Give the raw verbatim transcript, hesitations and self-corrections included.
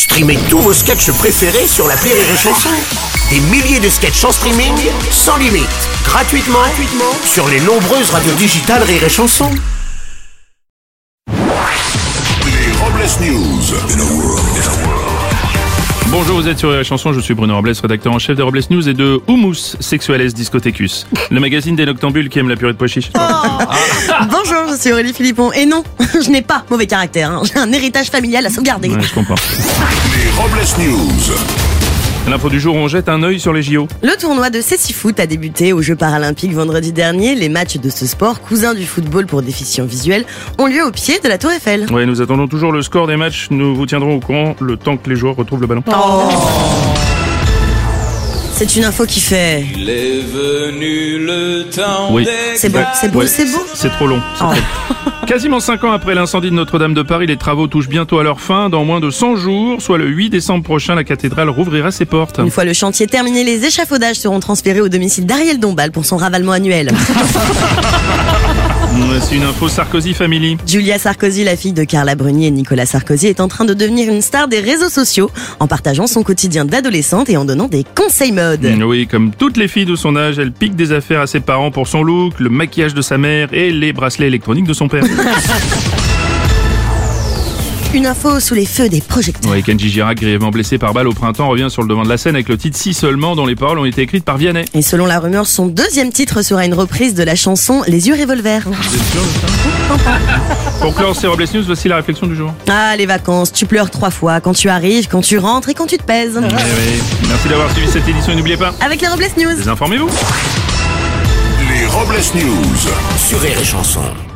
Streamez tous vos sketchs préférés sur l'appli Rire et Chanson. Des milliers de sketchs en streaming, sans limite, gratuitement, gratuitement sur les nombreuses radios digitales Rire et Chanson. Les Robles News. Bonjour, vous êtes sur Rire et Chanson, je suis Bruno Robles, rédacteur en chef des Robles News et de Humus Sexuales Discothecus, le magazine des noctambules qui aiment la purée de pois chiches. Oh. Bonjour, je suis Aurélie Philippon. Et non, je n'ai pas mauvais caractère, hein. J'ai un héritage familial à sauvegarder. Ouais, je comprends. Les Robles News. L'info du jour, on jette un œil sur les J O. Le tournoi de cécifoot a débuté aux Jeux Paralympiques vendredi dernier. Les matchs de ce sport, cousin du football pour déficients visuels, ont lieu au pied de la Tour Eiffel. Ouais, nous attendons toujours le score des matchs. Nous vous tiendrons au courant le temps que les joueurs retrouvent le ballon. Oh. C'est une info qui fait... Il est venu le temps Oui. des C'est beau, c'est beau, Ouais, c'est beau. C'est trop long. c'est Oh. trop long. Quasiment cinq ans après l'incendie de Notre-Dame de Paris, les travaux touchent bientôt à leur fin. Dans moins de cent jours, soit le huit décembre prochain, la cathédrale rouvrira ses portes. Une fois le chantier terminé, les échafaudages seront transférés au domicile d'Ariel Dombal pour son ravalement annuel. C'est une info Sarkozy Family. Julia Sarkozy, la fille de Carla Bruni et Nicolas Sarkozy, est en train de devenir une star des réseaux sociaux en partageant son quotidien d'adolescente et en donnant des conseils mode. Oui, comme toutes les filles de son âge, elle pique des affaires à ses parents pour son look, le maquillage de sa mère et les bracelets électroniques de son père. Une info sous les feux des projecteurs. Oui, Kenji Girac, grièvement blessé par balle au printemps, revient sur le devant de la scène avec le titre Si seulement, dont les paroles ont été écrites par Vianney. Et selon la rumeur, son deuxième titre sera une reprise de la chanson Les yeux revolver. Vous êtes sûr de ça? Pour clore ces Robles News, voici la réflexion du jour. Ah, les vacances, tu pleures trois fois, quand tu arrives, quand tu rentres et quand tu te pèses. Oui, oui. Merci d'avoir suivi cette édition et n'oubliez pas, Avec les Robles News. désinformez-vous. Les Robles News. Sur Rire et Chanson.